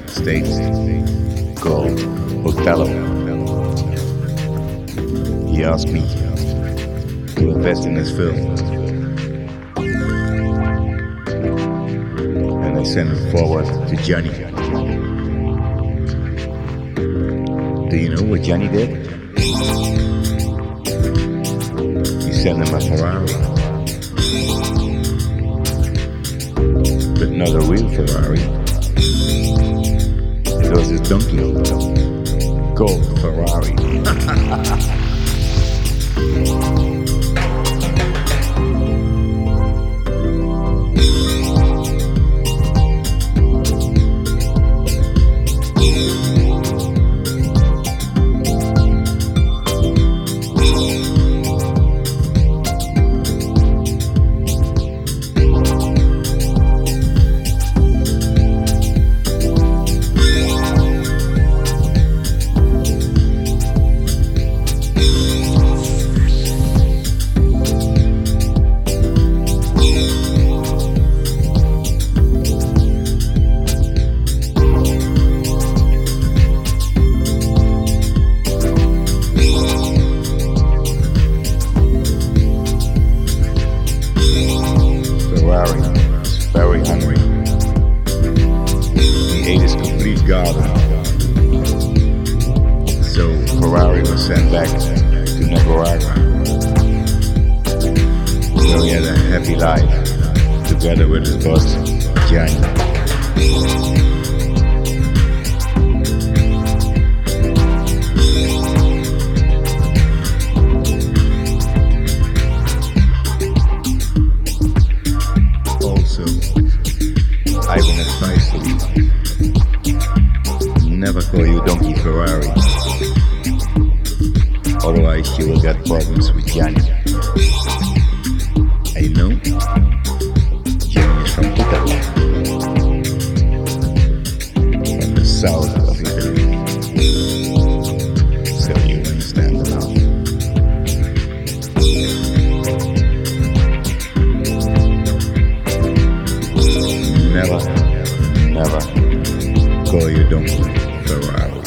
States called Othello. He asked me to invest in his film, and I sent it forward to Johnny. Do you know what Johnny did? He sent him a Ferrari, but not a real Ferrari. It was his donkey called Ferrari. Ferrari was very hungry. He ate his complete garden. So Ferrari was sent back to Nicaragua. So he had a happy life together with his boss, Johnny. I will advise you, never call your donkey Ferrari, otherwise you will get problems with Johnny. I know Johnny is from Italy, from the south of Italy, so you understand now. Never call your donkey Ferrari.